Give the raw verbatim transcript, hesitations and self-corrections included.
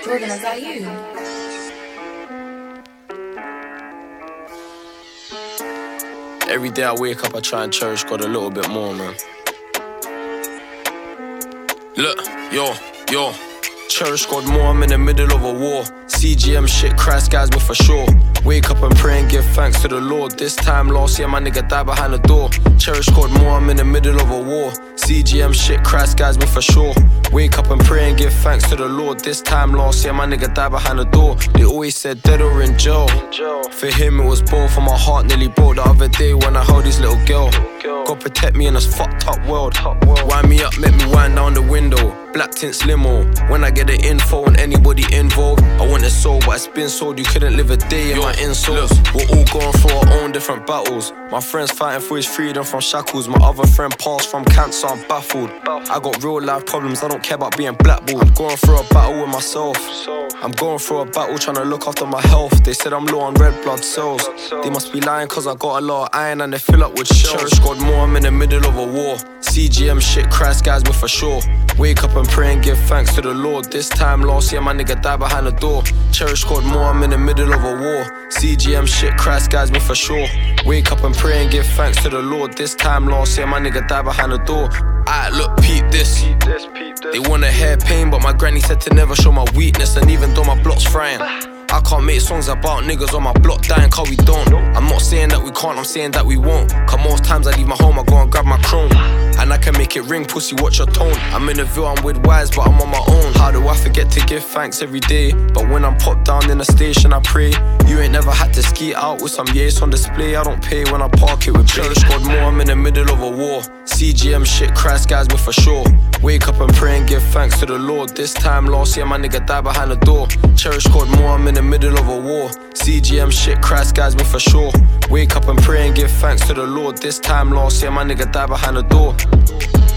Morgan, is that you? Every day I wake up, I try and cherish God a little bit more, man. Look, yo, yo. Cherish God more, I'm in the middle of a war. C G M shit, Christ guides me for sure. Wake up and pray and give thanks to the Lord. This time last year, my nigga died behind the door. Cherish God more, I'm in the middle of a war. C G M shit, Christ guides me for sure. Wake up and pray and give thanks to the Lord. This time last year, my nigga died behind the door. They always said dead or in jail. For him it was both, and my heart nearly broke the other day when I held his little girl. God protect me in this fucked up world. Wind me up, make me wind down the window. Black tints limo. When I get the info on anybody involved, I want it sold, but it's been sold. You couldn't live a day in Yo, my insoles. Look. We're all going through our own different battles. My friend's fighting for his freedom from shackles. My other friend passed from cancer, I'm baffled. I got real life problems, I don't care about being blackballed. I'm going through a battle with myself. I'm going through a battle trying to look after my health. They said I'm low on red blood cells. They must be lying cause I got a lot of iron and they fill up with shells. Cherish God more, I'm in the middle of a war. C G M shit, Christ guides me for sure. Wake up and pray and give thanks to the Lord. This time last year, my nigga died behind the door. Cherish God more, I'm in the middle of a war. C G M shit, Christ guides me for sure. Wake up and pray and give thanks to the Lord. This time last year, my nigga died behind the door. Aight, look, peep this. They wanna hear pain, but my granny said to never show my weakness. And even though my block's frying, I can't make songs about niggas on my block dying cause we don't. I'm not saying that we can't, I'm saying that we won't. Cause most times I leave my home, I go and grab my chrome. And I can make it ring, pussy, watch your tone. I'm in the Ville, I'm with wise, but I'm on my own. How do I forget to give thanks every day? But when I'm popped down in the station, I pray. You ain't never had to ski out with some yates on display. I don't pay when I park it with Cherish God more, I'm in the middle of a war. C G M shit, Christ guides me for sure. Wake up and pray and give thanks to the Lord. This time last year, my nigga died behind the door. Cherish God more, I'm in the middle of a war. C G M shit, Christ guides me for sure. Wake up and pray and give thanks to the Lord. This time last year, my nigga died behind the door.